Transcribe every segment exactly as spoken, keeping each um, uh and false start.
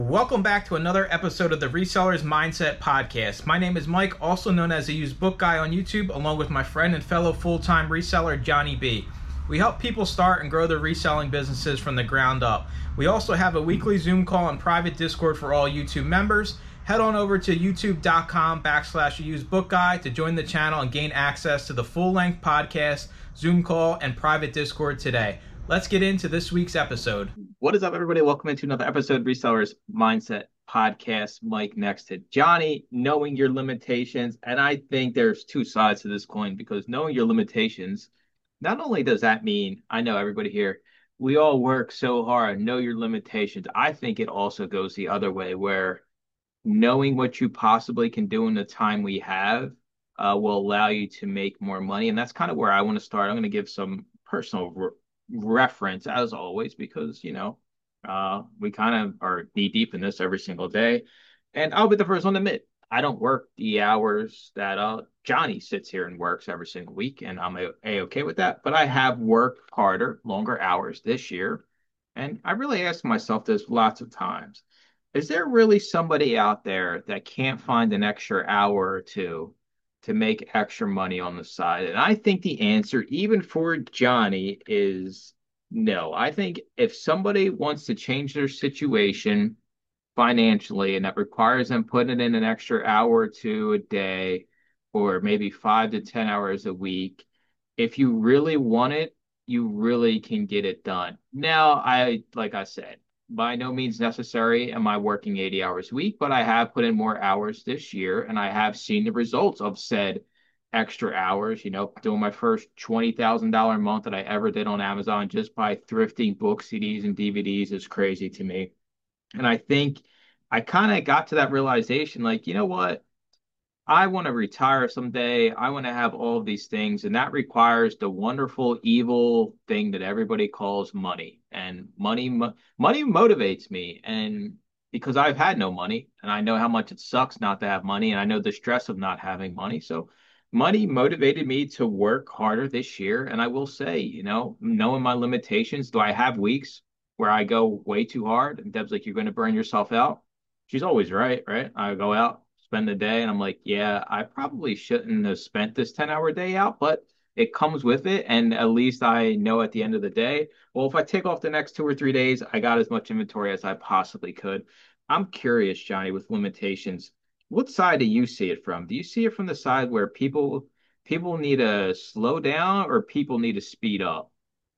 Welcome back to another episode of the Resellers Mindset Podcast. My name is Mike, also known as the Used Book Guy on YouTube, along with my friend and fellow full-time reseller, Johnny B. We help people start and grow their reselling businesses from the ground up. We also have a weekly Zoom call and private Discord for all YouTube members. Head on over to youtube.com backslash Used Book Guy to join the channel and gain access to the full-length podcast, Zoom call, and private Discord today. Let's get into this week's episode. What is up, everybody? Welcome into another episode of Resellers Mindset Podcast. Mike next to Johnny, knowing your limitations. And I think there's two sides to this coin because knowing your limitations, not only does that mean, I know everybody here, we all work so hard, know your limitations. I think it also goes the other way where knowing what you possibly can do in the time we have uh, will allow you to make more money. And that's kind of where I want to start. I'm going to give some personal reference as always because you know uh we kind of are knee deep in this every single day, and I'll be the first one to admit I don't work the hours that uh Johnny sits here and works every single week, and I'm a, a okay with that. But I have worked harder, longer hours this year, and I really ask myself this lots of times: is there really somebody out there that can't find an extra hour or two to make extra money on the side? And I think the answer, even for Johnny, is no. I think if somebody wants to change their situation financially and that requires them putting in an extra hour or two a day, or maybe five to ten hours a week, if you really want it, you really can get it done. Now, I, like I said, by no means necessary am I working eighty hours a week, but I have put in more hours this year and I have seen the results of said extra hours. You know, doing my first twenty thousand dollars a month that I ever did on Amazon just by thrifting books, C Ds, and D V Ds is crazy to me. And I think I kind of got to that realization like, you know what? I want to retire someday. I want to have all of these things, and that requires the wonderful, evil thing that everybody calls money. And money, mo money motivates me, and because I've had no money, and I know how much it sucks not to have money, and I know the stress of not having money. So, money motivated me to work harder this year. And I will say, you know, knowing my limitations, do I have weeks where I go way too hard? And Deb's like, "You're going to burn yourself out." She's always right, right? I go out, spend the day, and I'm like, yeah, I probably shouldn't have spent this ten hour day out, but it comes with it. And at least I know at the end of the day, well, if I take off the next two or three days, I got as much inventory as I possibly could. I'm curious, Johnny, with limitations, what side do you see it from? Do you see it from the side where people people need to slow down or people need to speed up?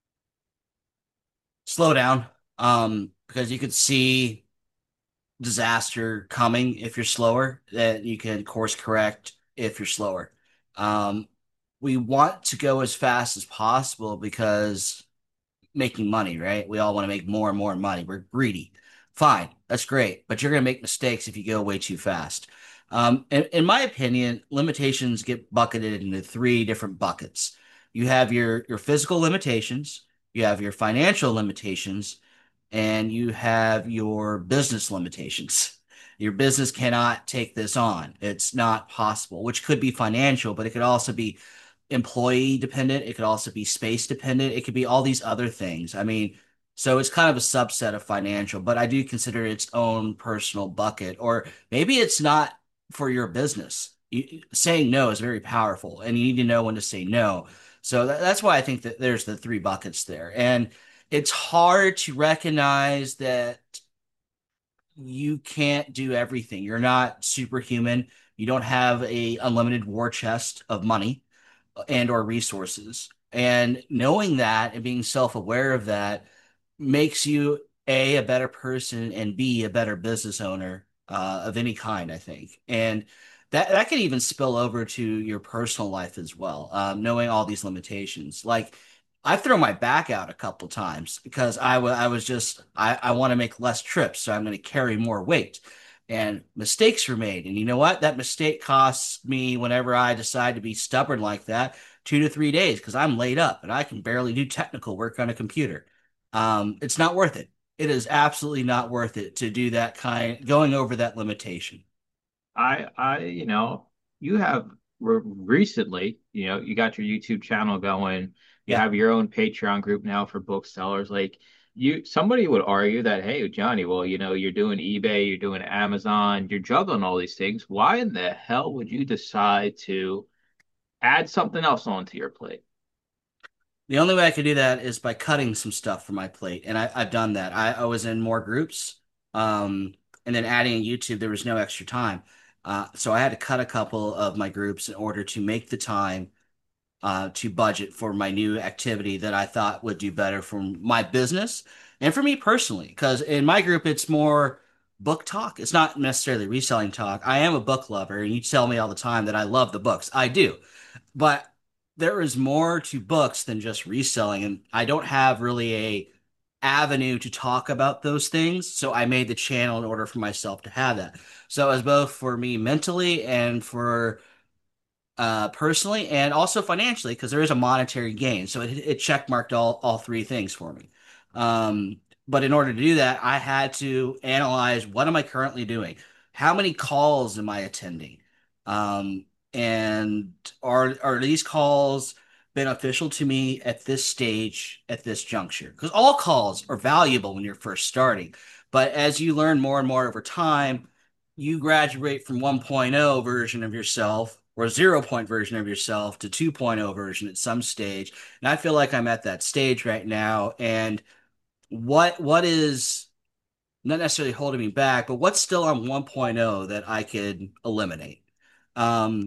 Slow down, um, because you could see disaster coming if you're slower, that you can course correct if you're slower. Um, we want to go as fast as possible because making money, right? We all want to make more and more money. We're greedy. Fine, that's great, but you're going to make mistakes if you go way too fast. Um, in, in my opinion, limitations get bucketed into three different buckets. You have your your physical limitations, you have your financial limitations, and you have your business limitations. Your business cannot take this on. It's not possible, which could be financial, but it could also be employee dependent. It could also be space dependent. It could be all these other things. I mean, so it's kind of a subset of financial, but I do consider its own personal bucket, or maybe it's not for your business. You, saying no is very powerful, and you need to know when to say no. So that, that's why I think that there's the three buckets there. And it's hard to recognize that you can't do everything. You're not superhuman. You don't have a unlimited war chest of money and or resources. And knowing that and being self-aware of that makes you A, a better person, and B, a better business owner uh, of any kind, I think. And that that can even spill over to your personal life as well, um, knowing all these limitations. Like I've thrown my back out a couple times because I wa- I was just I, I want to make less trips, so I'm going to carry more weight. And mistakes were made. And you know what? That mistake costs me whenever I decide to be stubborn like that, two to three days because I'm laid up and I can barely do technical work on a computer. Um, it's not worth it. It is absolutely not worth it to do that kind, going over that limitation. I, I, you know, you have re recently, you know, you got your YouTube channel going. You Yeah. have your own Patreon group now for booksellers. Like, you somebody would argue that, hey, Johnny, well, you know, you're doing eBay, you're doing Amazon, you're juggling all these things. Why in the hell would you decide to add something else onto your plate? The only way I could do that is by cutting some stuff from my plate, and I, I've done that. I, I was in more groups, um, and then adding YouTube, there was no extra time, uh, so I had to cut a couple of my groups in order to make the time uh, to budget for my new activity that I thought would do better for my business and for me personally. Because in my group, it's more book talk. It's not necessarily reselling talk. I am a book lover, and you tell me all the time that I love the books. I do. But there is more to books than just reselling, and I don't have really a avenue to talk about those things. So I made the channel in order for myself to have that. So it was both for me mentally and for uh, personally and also financially because there is a monetary gain. So it, it check marked all, all three things for me. Um, but in order to do that, I had to analyze what am I currently doing? How many calls am I attending? Um, and are are these calls beneficial to me at this stage, at this juncture? Because all calls are valuable when you're first starting. But as you learn more and more over time, you graduate from 1.0 version of yourself or zero point version of yourself to 2.0 version at some stage. And I feel like I'm at that stage right now. And what what is not necessarily holding me back, but what's still on 1.0 that I could eliminate? Um,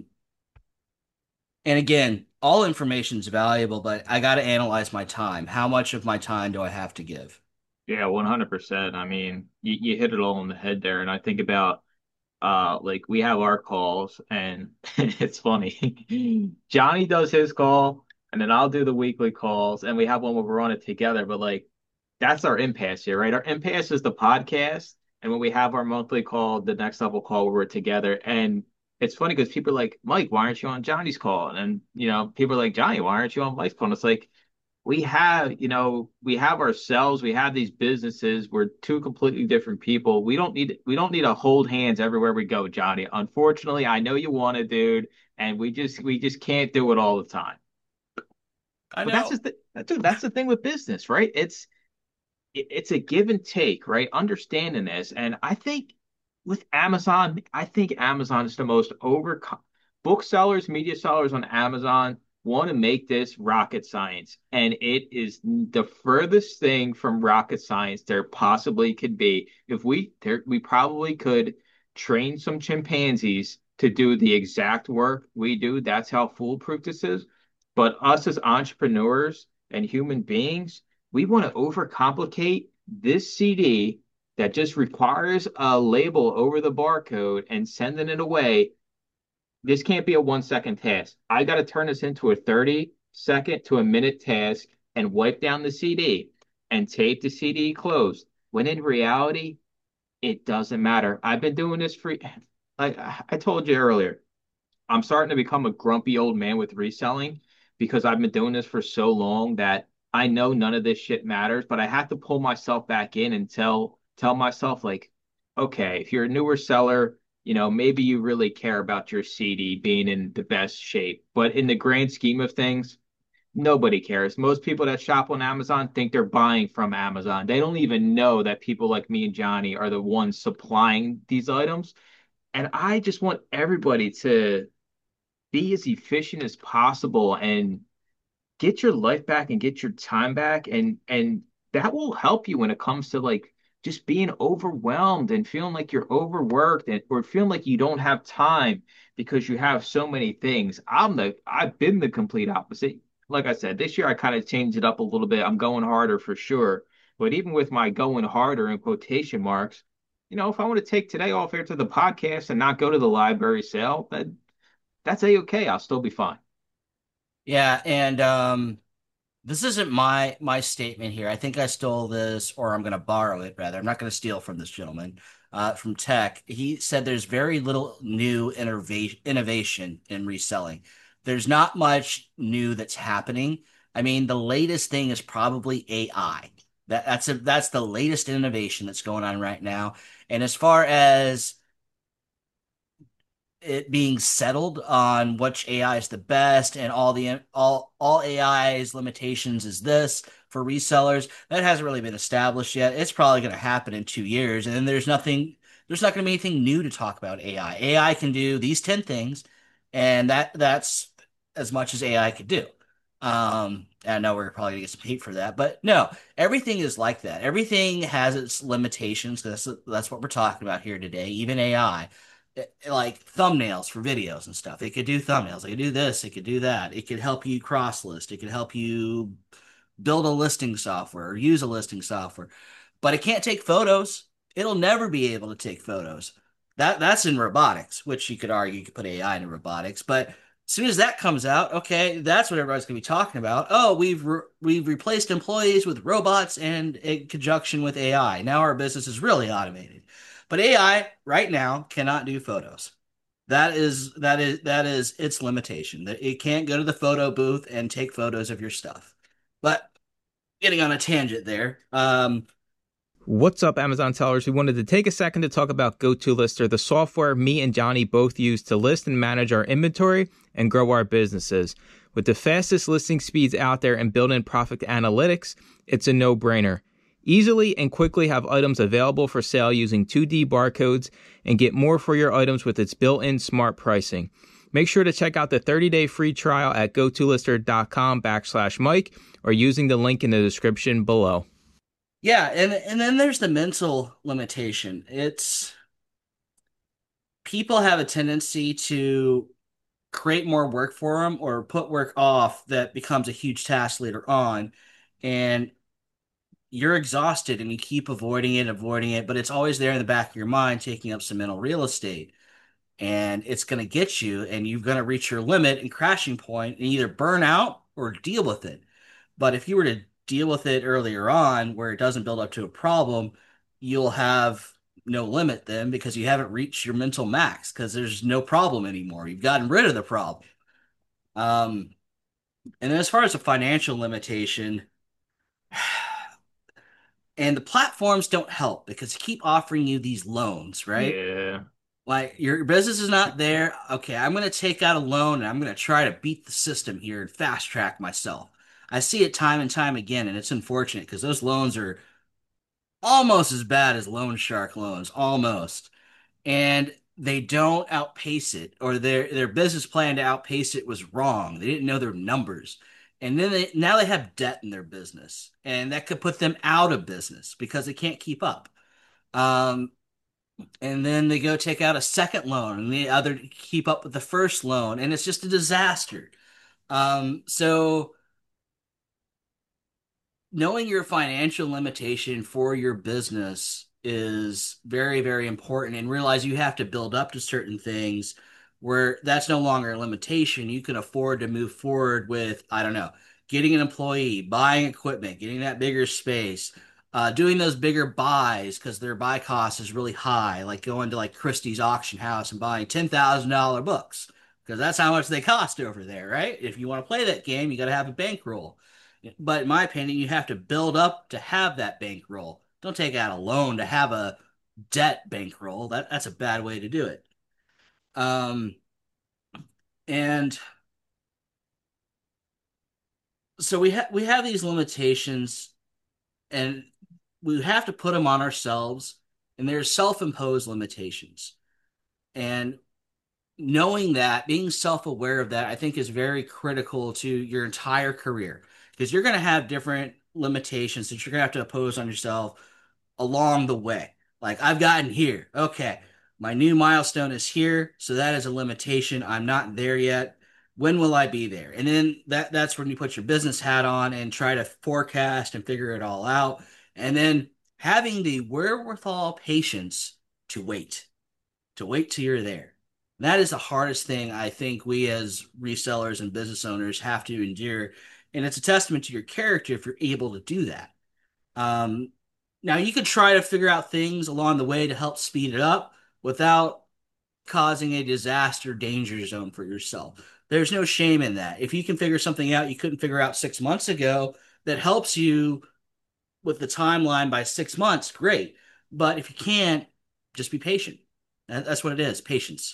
and again, all information is valuable, but I got to analyze my time. How much of my time do I have to give? Yeah, one hundred percent. I mean, you, you hit it all on the head there. And I think about uh like we have our calls and it's funny. Johnny does his call and then I'll do the weekly calls and we have one where we're on it together, but like that's our impasse here, right? Our impasse is the podcast. And when we have our monthly call, the next level call where we're together. And it's funny because people are like, Mike, why aren't you on Johnny's call? And you know, people are like, Johnny, why aren't you on Mike's call? And it's like we have, you know, we have ourselves, we have these businesses, we're two completely different people. We don't need we don't need to hold hands everywhere we go, Johnny. Unfortunately, I know you want it, dude, and we just we just can't do it all the time. I But that's know. just the that's, that's the thing with business, right? It's it, it's a give and take, right? Understanding this. And I think with Amazon, I think Amazon is the most over booksellers, media sellers on Amazon want to make this rocket science. And it is the furthest thing from rocket science there possibly could be. If we there, we probably could train some chimpanzees to do the exact work we do. That's how foolproof this is. But us as entrepreneurs and human beings, we want to overcomplicate this C D that just requires a label over the barcode and sending it away. This can't be a one second task. I got to turn this into a thirty second to a minute task and wipe down the C D and tape the C D closed. When in reality, it doesn't matter. I've been doing this for, like I told you earlier, I'm starting to become a grumpy old man with reselling because I've been doing this for so long that I know none of this shit matters, but I have to pull myself back in and tell tell myself like, okay, if you're a newer seller, you know, maybe you really care about your C D being in the best shape. But in the grand scheme of things, nobody cares. Most people that shop on Amazon think they're buying from Amazon. They don't even know that people like me and Johnny are the ones supplying these items. And I just want everybody to be as efficient as possible and get your life back and get your time back and and that will help you when it comes to like just being overwhelmed and feeling like you're overworked and or feeling like you don't have time because you have so many things. I'm the I've been the complete opposite. Like I said, this year I kind of changed it up a little bit. I'm going harder for sure. But even with my going harder in quotation marks, you know, if I want to take today off here to the podcast and not go to the library sale, that that's a-okay. I'll still be fine. Yeah, and um, this isn't my my statement here. I think I stole this, or I'm going to borrow it rather. I'm not going to steal from this gentleman uh, from Tech. He said there's very little new innovation innovation in reselling. There's not much new that's happening. I mean, the latest thing is probably A I. That that's a that's the latest innovation that's going on right now. And as far as it being settled on which A I is the best and all the all all A I's limitations is this for resellers. That hasn't really been established yet. It's probably going to happen in two years, and then there's nothing. There's not going to be anything new to talk about A I. A I can do these ten things, and that that's as much as A I could do. Um, I know we're probably gonna get some hate for that, but no, everything is like that. Everything has its limitations. That's that's what we're talking about here today. Even A I, like thumbnails for videos and stuff. It could do thumbnails. It could do this. It could do that. It could help you cross list. It could help you build a listing software or use a listing software, but it can't take photos. It'll never be able to take photos. That that's in robotics, which you could argue you could put A I into robotics, but as soon as that comes out, okay, that's what everybody's going to be talking about. Oh, we've re- we've replaced employees with robots and in conjunction with A I. Now our business is really automated. But A I right now cannot do photos. That is that is that is its limitation. That it can't go to the photo booth and take photos of your stuff. But getting on a tangent there. Um, What's up, Amazon sellers? We wanted to take a second to talk about GoToLister, the software me and Johnny both use to list and manage our inventory and grow our businesses. With the fastest listing speeds out there and built-in profit analytics, it's a no-brainer. Easily and quickly have items available for sale using two D barcodes and get more for your items with its built-in smart pricing. Make sure to check out the thirty-day free trial at gotolister.com backslash Mike or using the link in the description below. yeah, and and then there's the mental limitation. It's people have a tendency to create more work for them or put work off that becomes a huge task later on. And you're exhausted and you keep avoiding it, avoiding it, but it's always there in the back of your mind, taking up some mental real estate. And it's going to get you, and you're going to reach your limit and crashing point and either burn out or deal with it. But if you were to deal with it earlier on, where it doesn't build up to a problem, you'll have no limit then because you haven't reached your mental max because there's no problem anymore. You've gotten rid of the problem. Um, and then as far as a financial limitation, and the platforms don't help because they keep offering you these loans, right? Yeah. Like your business is not there. Okay, I'm going to take out a loan and I'm going to try to beat the system here and fast track myself. I see it time and time again, and it's unfortunate because those loans are almost as bad as loan shark loans, almost. And they don't outpace it, or their their business plan to outpace it was wrong. They didn't know their numbers. And then they now they have debt in their business, and that could put them out of business because they can't keep up. Um, and then they go take out a second loan and the other keep up with the first loan, and it's just a disaster. Um, so knowing your financial limitation for your business is very, very important, and realize you have to build up to certain things where that's no longer a limitation. You can afford to move forward with, I don't know, getting an employee, buying equipment, getting that bigger space, uh, doing those bigger buys because their buy cost is really high, like going to like Christie's auction house and buying ten thousand dollars books because that's how much they cost over there, right? If you want to play that game, you got to have a bankroll. But in my opinion, you have to build up to have that bankroll. Don't take out a loan to have a debt bankroll. That that's a bad way to do it. Um, and so we have we have these limitations, and we have to put them on ourselves. And there's self-imposed limitations. And knowing that, being self-aware of that, I think is very critical to your entire career because you're going to have different limitations that you're going to have to oppose on yourself along the way. Like I've gotten here. Okay, my new milestone is here, so that is a limitation. I'm not there yet. When will I be there? And then that that's when you put your business hat on and try to forecast and figure it all out. And then having the wherewithal patience to wait, to wait till you're there. That is the hardest thing I think we as resellers and business owners have to endure. And it's a testament to your character if you're able to do that. Um, now, you could try to figure out things along the way to help speed it up without causing a disaster danger zone for yourself. There's no shame in that. If you can figure something out you couldn't figure out six months ago that helps you with the timeline by six months, great. But if you can't, just be patient. That's what it is, patience.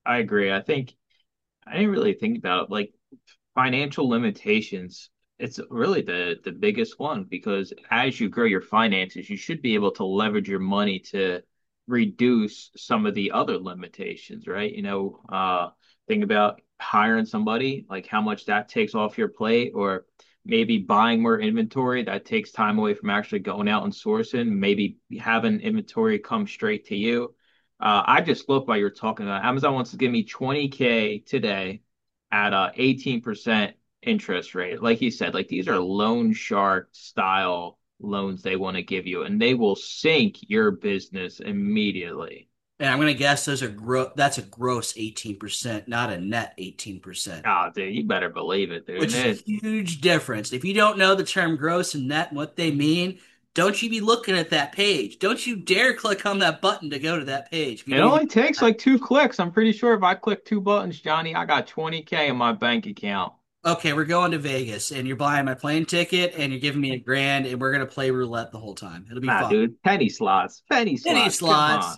I agree. I think I didn't really think about like financial limitations. It's really the the biggest one because as you grow your finances, you should be able to leverage your money to reduce some of the other limitations, right? You know, uh, think about hiring somebody, like how much that takes off your plate, or maybe buying more inventory that takes time away from actually going out and sourcing, maybe having inventory come straight to you. Uh, I just look while you're talking about Amazon wants to give me twenty K today at a eighteen percent interest rate. Like you said, like these are loan shark style loans they want to give you, and they will sink your business immediately. And I'm gonna guess those are gro that's a gross eighteen percent, not a net eighteen percent, Oh, dude, you better believe it, dude. which is a It, huge difference. If you don't know the term gross and net and what they mean, don't you be looking at that page. Don't you dare click on that button to go to that page if you it don't even only takes like two clicks. I'm pretty sure if I click two buttons, Johnny, I got twenty K in my bank account. okay, we're going to Vegas and you're buying my plane ticket and you're giving me a grand and we're gonna play roulette the whole time. It'll be Nah, fun. dude, penny slots, penny Penny slots. Come slots. on.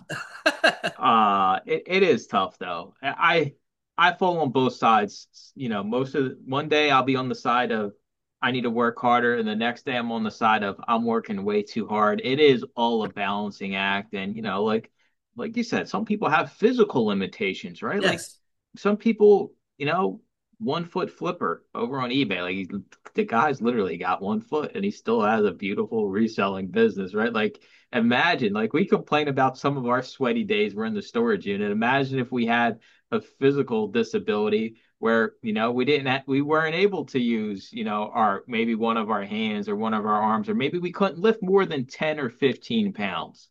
Uh, it, it is tough though. I I fall on both sides. You know, most of the, one day I'll be on the side of I need to work harder, and the next day I'm on the side of I'm working way too hard. It is all a balancing act, and you know, like like you said, some people have physical limitations, right? Like Yes. some people, you know, one foot flipper over on eBay. Like he, the guy's literally got one foot, and he still has a beautiful reselling business, right? Like imagine, like we complain about some of our sweaty days we're in the storage unit. Imagine if we had a physical disability where, you know, we didn't ha- we weren't able to use, you know, our maybe one of our hands or one of our arms, or maybe we couldn't lift more than ten or fifteen pounds.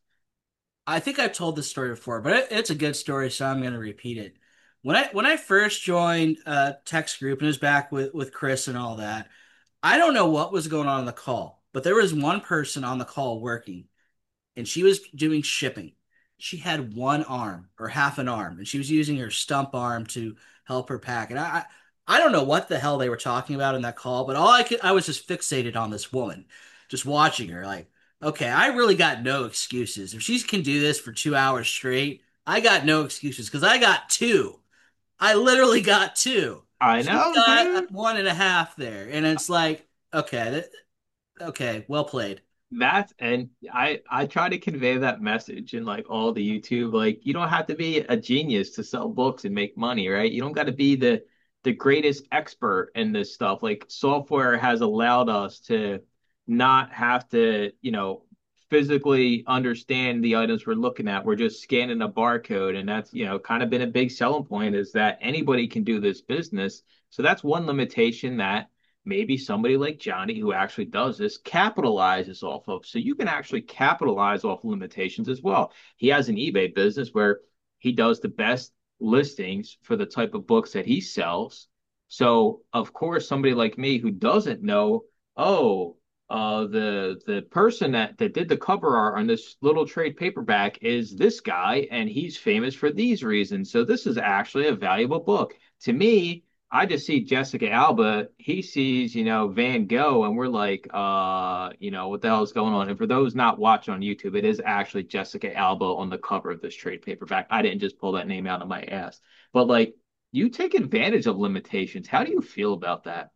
I think I've told this story before, but it, it's a good story, so I'm going to repeat it. When I when I first joined a text group and it was back with with Chris and all that, I don't know what was going on in the call, but there was one person on the call working, and she was doing shipping. She had one arm or half an arm, and she was using her stump arm to help her pack. And I I don't know what the hell they were talking about in that call, but all I could I was just fixated on this woman, just watching her like, okay, I really got no excuses. If she can do this for two hours straight, I got no excuses because I got two. I literally got two. I She's know, dude. got one and a half there, and it's like, okay, that, okay, well played. That's and I I try to convey that message in like all the YouTube. Like you don't have to be a genius to sell books and make money, right? You don't got to be the the greatest expert in this stuff. Like software has allowed us to not have to, you know, physically understand the items we're looking at. We're just scanning a barcode, and that's, you know, kind of been a big selling point is that anybody can do this business. So that's one limitation that maybe somebody like Johnny who actually does this capitalizes off of. So you can actually capitalize off limitations as well. He has an eBay business where he does the best listings for the type of books that he sells. So of course, somebody like me who doesn't know, oh, uh, the the person that that did the cover art on this little trade paperback is this guy, and he's famous for these reasons. So this is actually a valuable book to me. I just see Jessica Alba. He sees, you know, Van Gogh, and we're like, uh, you know, what the hell is going on? And for those not watching on YouTube, it is actually Jessica Alba on the cover of this trade paperback. I didn't just pull that name out of my ass. But like, you take advantage of limitations. How do you feel about that?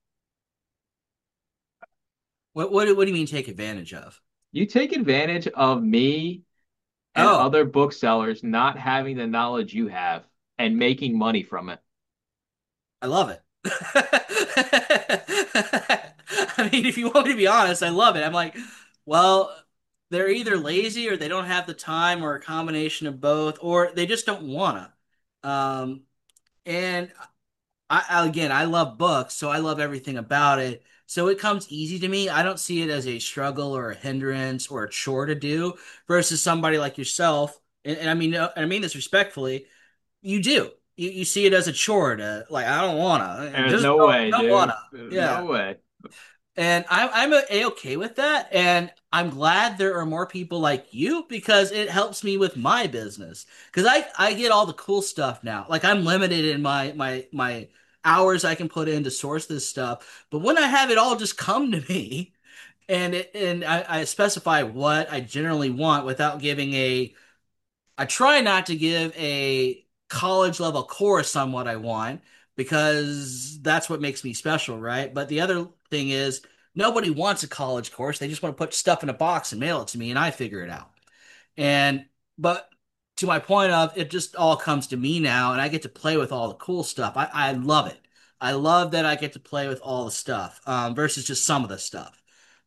What what what do you mean take advantage of? You take advantage of me and Oh, other booksellers not having the knowledge you have and making money from it. I love it. I mean, if you want me to be honest, I love it. I'm like, well, they're either lazy or they don't have the time or a combination of both, or they just don't wanna. Um, and I, I again, I love books, so I love everything about it. So it comes easy to me. I don't see it as a struggle or a hindrance or a chore to do versus somebody like yourself. And, and I mean, uh, and I mean this respectfully. You do. You, you see it as a chore to like. I don't wanna. There's Just no don't, way, don't dude. wanna. No Yeah. way. And I'm I'm a okay with that, and I'm glad there are more people like you because it helps me with my business. Because I I get all the cool stuff now. Like I'm limited in my my my hours I can put in to source this stuff, but when I have it all just come to me, and it, and I, I specify what I generally want without giving a. I try not to give a college level course on what I want because that's what makes me special, right? But the other thing is nobody wants a college course. They just want to put stuff in a box and mail it to me and I figure it out. And but to my point of it just all comes to me now and I get to play with all the cool stuff. I, I love it. I love that I get to play with all the stuff um, versus just some of the stuff.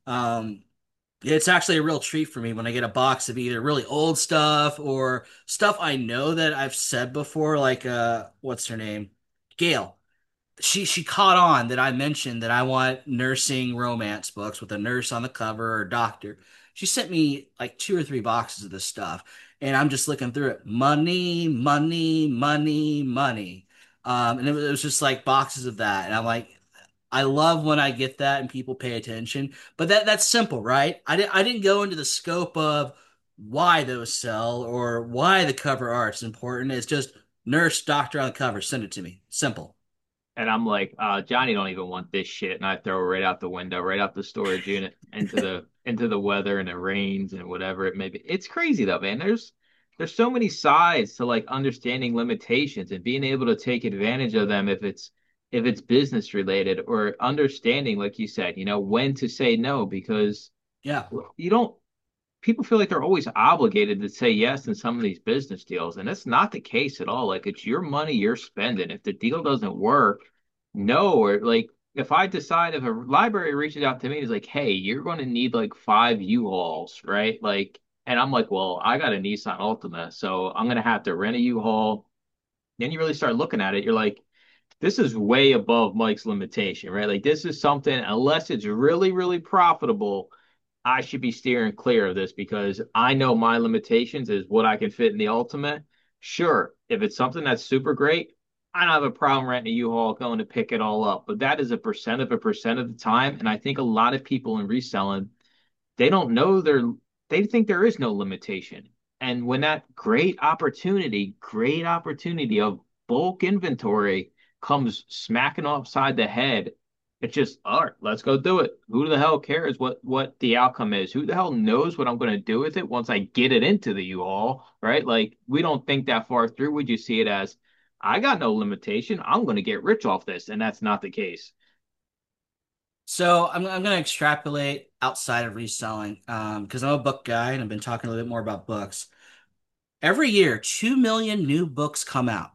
Um, it's actually a real treat for me when I get a box of either really old stuff or stuff I know that I've said before, like uh, what's her name? Gail. She she caught on that I mentioned that I want nursing romance books with a nurse on the cover or doctor. She sent me like two or three boxes of this stuff, and I'm just looking through it. Money, money, money, money. Um, and it was, it was just like boxes of that, and I'm like, I love when I get that and people pay attention. But that that's simple, right? I didn't I didn't go into the scope of why those sell or why the cover art's important. It's just nurse, doctor on the cover. Send it to me. Simple. And I'm like, uh, Johnny don't even want this shit, and I throw it right out the window, right out the storage unit, into the into the weather and the rains and whatever it may be. It's crazy though, man. There's there's so many sides to like understanding limitations and being able to take advantage of them if it's if it's business related or understanding, like you said, you know, when to say no because Yeah. you don't people feel like they're always obligated to say yes in some of these business deals, and that's not the case at all. Like it's your money you're spending. If the deal doesn't work, no, or like if I decide if a library reaches out to me and is like, hey, you're going to need like five U-Hauls, right? Like, and I'm like, well, I got a Nissan Altima, so I'm gonna have to rent a U-Haul. Then you really start looking at it, you're like, this is way above Mike's limitation, right? Like this is something, unless it's really, really profitable, I should be steering clear of this because I know my limitations is what I can fit in the Ultimate. Sure, if it's something that's super great, I don't have a problem renting a U-Haul going to pick it all up. But that is a percent of a percent of the time. And I think a lot of people in reselling, they don't know they're they think there is no limitation. And when that great opportunity, great opportunity of bulk inventory comes smacking upside the head, it's just, all right, let's go do it. Who the hell cares what what the outcome is? Who the hell knows what I'm going to do with it once I get it into the U-Haul, right? Like we don't think that far through. Would you see it as I got no limitation. I'm going to get rich off this, and that's not the case. So I'm I'm going to extrapolate outside of reselling um, because I'm a book guy and I've been talking a little bit more about books. Every year, two million new books come out.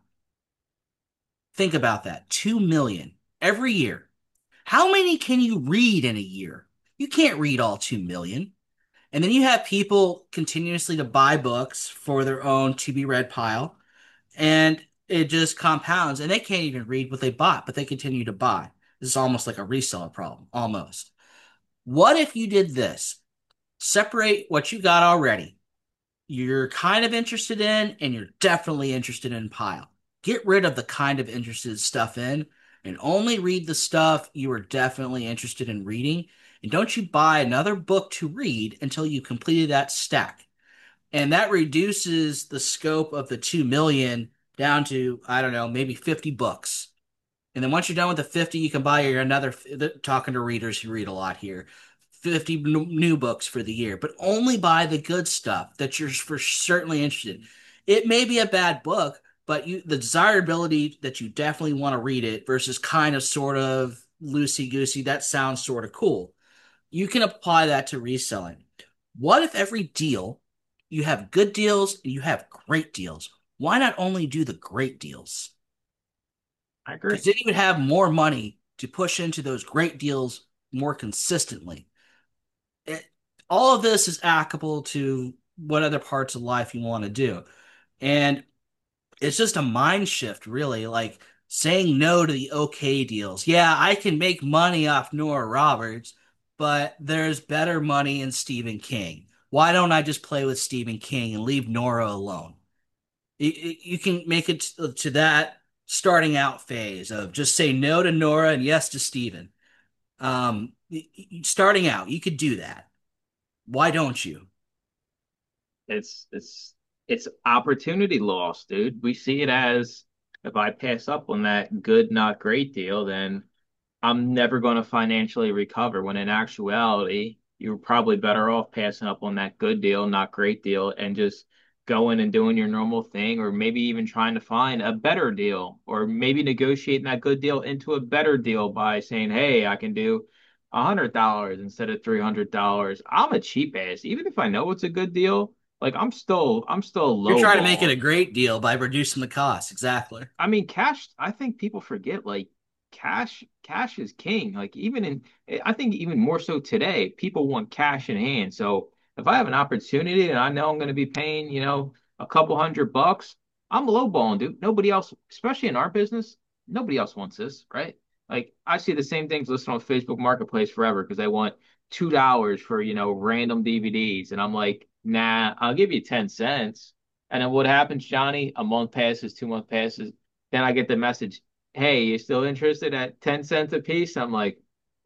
Think about that. two million every year. How many can you read in a year? You can't read all two million. And then you have people continuously to buy books for their own to be read pile, and it just compounds, and they can't even read what they bought, but they continue to buy. This is almost like a reseller problem, almost. What if you did this? Separate what you got already, you're kind of interested in, and you're definitely interested in pile. Get rid of the kind of interested stuff in and only read the stuff you are definitely interested in reading. And don't you buy another book to read until you completed that stack. And that reduces the scope of the two million down to, I don't know, maybe fifty books. And then once you're done with the fifty, you can buy your another, talking to readers who read a lot here, fifty new books for the year, but only buy the good stuff that you're for certainly interested in. It may be a bad book, but you the desirability that you definitely want to read it versus kind of sort of loosey goosey, that sounds sort of cool. You can apply that to reselling. What if every deal you have good deals and you have great deals? Why not only do the great deals? I agree. Because then you would have more money to push into those great deals more consistently. It, all of this is applicable to what other parts of life you want to do. And it's just a mind shift, really, like saying no to the okay deals. Yeah, I can make money off Nora Roberts, but there's better money in Stephen King. Why don't I just play with Stephen King and leave Nora alone? You, you can make it to that starting out phase of just say no to Nora and yes to Stephen. Um, starting out, you could do that. Why don't you? It's it's it's opportunity loss, dude. We see it as if I pass up on that good, not great deal, then I'm never going to financially recover. When in actuality, you're probably better off passing up on that good deal, not great deal, and just going and doing your normal thing, or maybe even trying to find a better deal, or maybe negotiating that good deal into a better deal by saying, hey, I can do a hundred dollars instead of three hundred dollars. I'm a cheap ass. Even if I know it's a good deal, like I'm still I'm still You're low trying to make it ball. a great deal by reducing the cost. Exactly. I mean, cash, I think people forget like cash, cash is king. Like even in, I think even more so today, people want cash in hand. So if I have an opportunity and I know I'm going to be paying, you know, a couple hundred bucks, I'm lowballing, dude. Nobody else, especially in our business, nobody else wants this, right? Like I see the same things listed on Facebook Marketplace forever because they want two dollars for, you know, random D V Ds. And I'm like, nah, I'll give you ten cents. And then what happens, Johnny? A month passes, two months passes. Then I get the message, hey, you still interested at ten cents a piece? I'm like,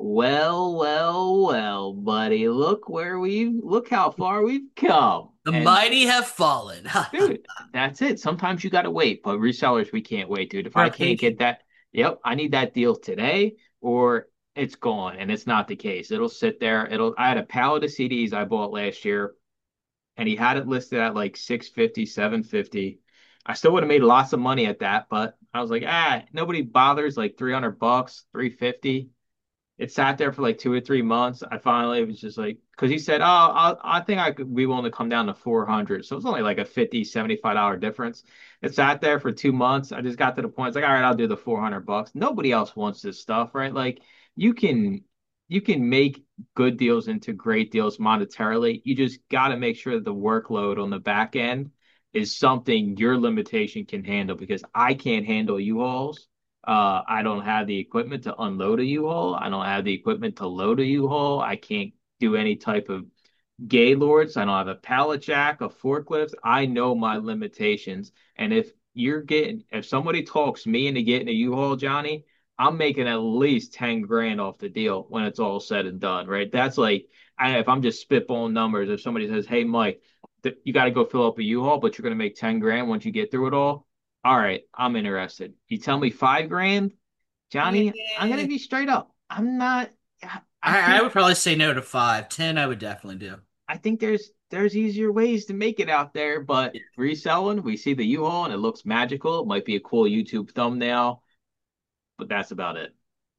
well, well, well, buddy, look where we've, look how far we've come. The And mighty have fallen. dude, that's it. Sometimes you got to wait, but resellers, we can't wait, dude. If I We're can't patient. get that, yep, I need that deal today or it's gone. And it's not the case. It'll sit there. It'll, I had a pallet of C Ds I bought last year and he had it listed at like six fifty, seven fifty. I still would have made lots of money at that, but I was like, ah, nobody bothers like three hundred bucks, three fifty. It sat there for like two or three months. I finally was just like, because he said, oh, I, I think I could be willing to come down to four hundred. So it's only like a fifty, seventy-five dollar difference. It sat there for two months. I just got to the point. It's like, all right, I'll do the four hundred bucks. Nobody else wants this stuff, right? Like you can, you can make good deals into great deals monetarily. You just got to make sure that the workload on the back end is something your limitation can handle because I can't handle U-Hauls. Uh, I don't have the equipment to unload a U-Haul. I don't have the equipment to load a U-Haul. I can't do any type of gaylords. I don't have a pallet jack, a forklift. I know my limitations. And if you're getting, if somebody talks me into getting a U-Haul, Johnny, I'm making at least ten grand off the deal when it's all said and done, right? That's like, I, if I'm just spitballing numbers, if somebody says, hey, Mike, th- you got to go fill up a U-Haul, but you're going to make ten grand once you get through it all. All right, I'm interested. You tell me five grand, Johnny, I'm gonna Eh, be straight up. I'm not. I I, I think would probably say no to five. Ten, I would definitely do. I think there's there's easier ways to make it out there, but Yeah. reselling, we see the U-Haul and it looks magical. It might be a cool YouTube thumbnail, but that's about it.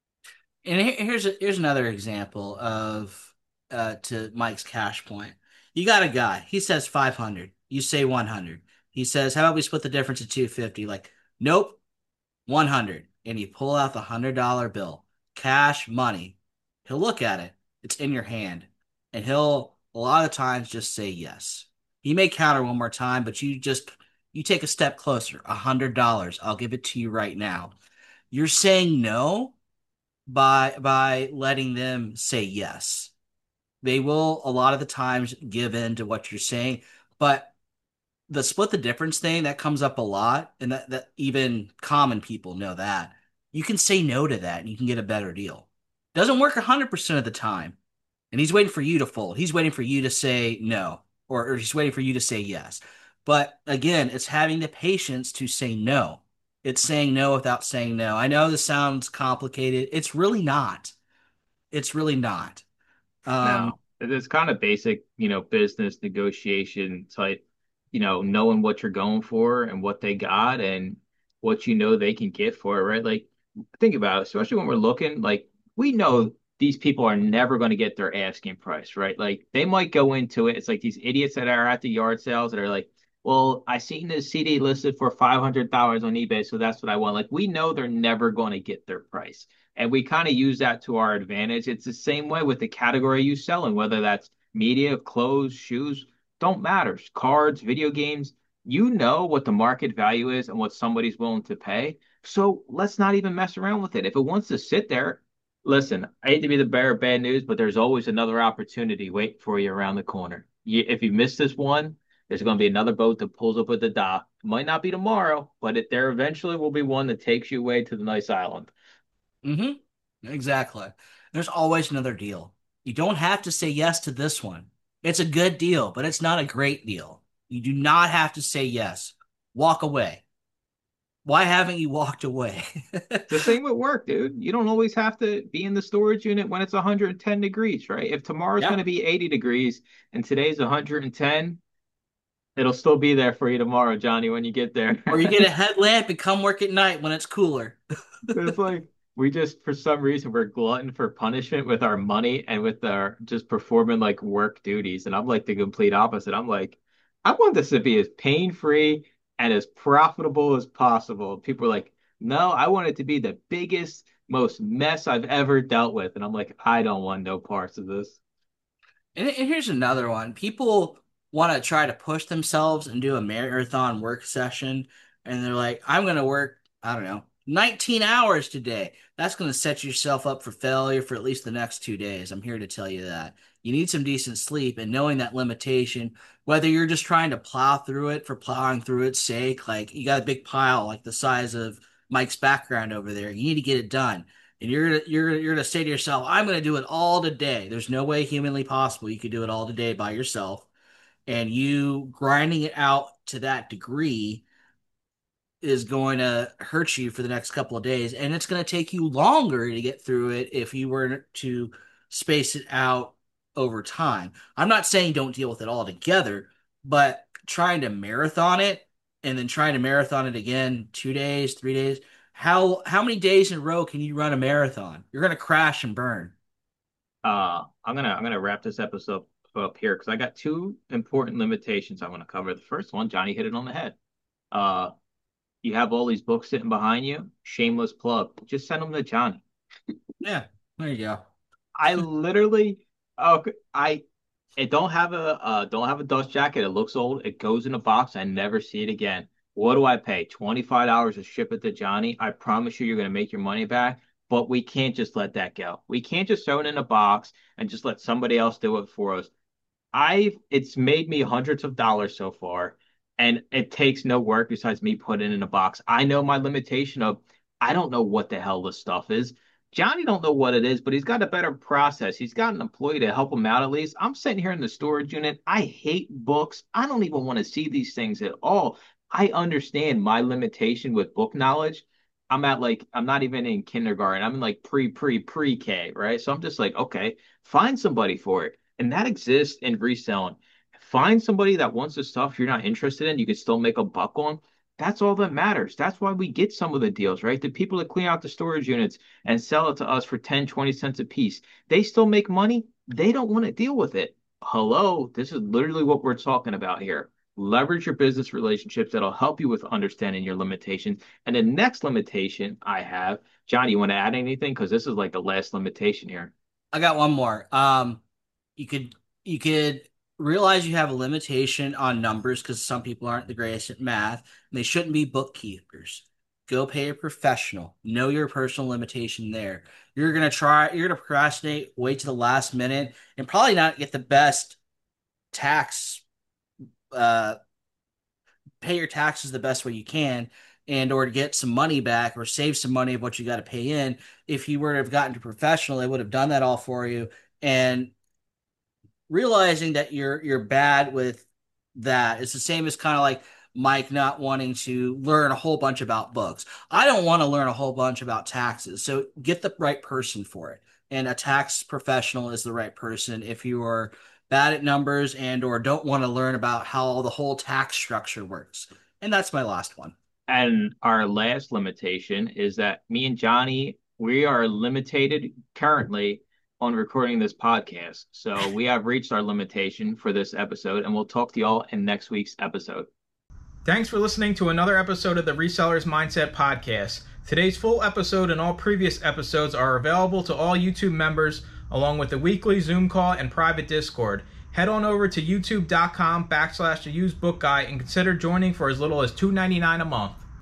And here- here's a, here's another example of uh to Mike's cash point. You got a guy. He says five hundred. You say one hundred. He says, "How about we split the difference at two fifty?" Like, nope, one hundred. And you pull out the one hundred dollar bill, cash money. He'll look at it. It's in your hand. And he'll a lot of times just say yes. He may counter one more time, but you just you take a step closer. one hundred dollars. I'll give it to you right now. You're saying no by by letting them say yes. They will a lot of the times give in to what you're saying, but the split the difference thing that comes up a lot, and that, that even common people know that. You can say no to that and you can get a better deal. Doesn't work one hundred percent of the time. And he's waiting for you to fold. He's waiting for you to say no, or, or he's waiting for you to say yes. But again, it's having the patience to say no. It's saying no without saying no. I know this sounds complicated. It's really not. It's really not. Um, Now, it's kind of basic, you know, business negotiation type, you know, knowing what you're going for and what they got and what you know they can get for it, right? Like, think about it, especially when we're looking, like, we know these people are never going to get their asking price, right? Like, they might go into it. It's like these idiots that are at the yard sales that are like, well, I seen this C D listed for five hundred dollars on eBay, so that's what I want. Like, we know they're never going to get their price. And we kind of use that to our advantage. It's the same way with the category you sell in, whether that's media, clothes, shoes, don't matter. Cards, video games, you know what the market value is and what somebody's willing to pay. So let's not even mess around with it. If it wants to sit there, listen, I hate to be the bearer of bad news, but there's always another opportunity waiting for you around the corner. You, if you miss this one, there's going to be another boat that pulls up at the dock. It might not be tomorrow, but it, there eventually will be one that takes you away to the nice island. hmm exactly. There's always another deal. You don't have to say yes to this one. It's a good deal, but it's not a great deal. You do not have to say yes. Walk away. Why haven't you walked away? The same with work, dude. You don't always have to be in the storage unit when it's one hundred ten degrees, right? If tomorrow's going Yeah. to be eighty degrees and today's one hundred ten, It'll still be there for you tomorrow, Johnny, when you get there. Or you get a headlamp and come work at night when it's cooler. It's like we just, for some reason, we're glutton for punishment with our money and with our just performing like work duties. And I'm like the complete opposite. I'm like, I want this to be as pain-free and as profitable as possible. People are like, no, I want it to be the biggest, most mess I've ever dealt with. And I'm like, I don't want no parts of this. And, and here's another one. People want to try to push themselves and do a marathon work session, and they're like, I'm going to work, I don't know, nineteen hours today. That's going to set yourself up for failure for at least the next two days. I'm here to tell you that. You need some decent sleep, and knowing that limitation, whether you're just trying to plow through it for plowing through its sake, like you got a big pile like the size of Mike's background over there, you need to get it done. And you're gonna you're gonna you're gonna say to yourself, I'm gonna do it all today. There's no way humanly possible you could do it all today by yourself. And you grinding it out to that degree is going to hurt you for the next couple of days. And it's going to take you longer to get through it if you were to space it out over time. I'm not saying don't deal with it all together, but trying to marathon it and then trying to marathon it again two days, three days. How how many days in a row can you run a marathon? You're going to crash and burn. Uh, I'm gonna I'm gonna wrap this episode up here because I got two important limitations I want to cover. The first one, Johnny hit it on the head. Uh, you have all these books sitting behind you. Shameless plug. Just send them to Johnny. Yeah, there you go. I literally, oh, I, it don't have a, uh, don't have a dust jacket. It looks old. It goes in a box. I never see it again. What do I pay? twenty-five dollars to ship it to Johnny. I promise you, you're gonna make your money back. But we can't just let that go. We can't just throw it in a box and just let somebody else do it for us. I've it's made me hundreds of dollars so far, and it takes no work besides me putting it in a box. I know my limitation of I don't know what the hell this stuff is. Johnny don't know what it is, but he's got a better process. He's got an employee to help him out at least. I'm sitting here in the storage unit. I hate books. I don't even want to see these things at all. I understand my limitation with book knowledge. I'm at like I'm not even in kindergarten. I'm in like pre pre pre K, right? So I'm just like, okay, find somebody for it. And that exists in reselling. Find somebody that wants the stuff you're not interested in, you can still make a buck on. That's all that matters. That's why we get some of the deals, right? The people that clean out the storage units and sell it to us for ten, twenty cents a piece, they still make money. They don't want to deal with it. Hello, this is literally what we're talking about here. Leverage your business relationships that'll help you with understanding your limitations. And the next limitation I have, Johnny, you want to add anything? Because this is like the last limitation here. I got one more. Um, you could you could realize you have a limitation on numbers because some people aren't the greatest at math, and they shouldn't be bookkeepers. Go pay a professional. Know your personal limitation there. You're gonna try. You're gonna procrastinate, wait to the last minute, and probably not get the best tax. Uh, pay your taxes the best way you can, and or to get some money back or save some money of what you got to pay in. If you were to have gotten to professional, they would have done that all for you. And realizing that you're you're bad with that. It's the same as kind of like Mike not wanting to learn a whole bunch about books. I don't want to learn a whole bunch about taxes. So get the right person for it. And a tax professional is the right person if you are bad at numbers and or don't want to learn about how the whole tax structure works. And that's my last one. And our last limitation is that me and Johnny, we are limited currently on recording this podcast. So we have reached our limitation for this episode, and we'll talk to y'all in next week's episode. Thanks for listening to another episode of the Resellers Mindset Podcast. Today's full episode and all previous episodes are available to all YouTube members, along with the weekly Zoom call and private Discord. Head on over to youtube.com backslash the used book guy and consider joining for as little as two dollars and ninety-nine cents a month.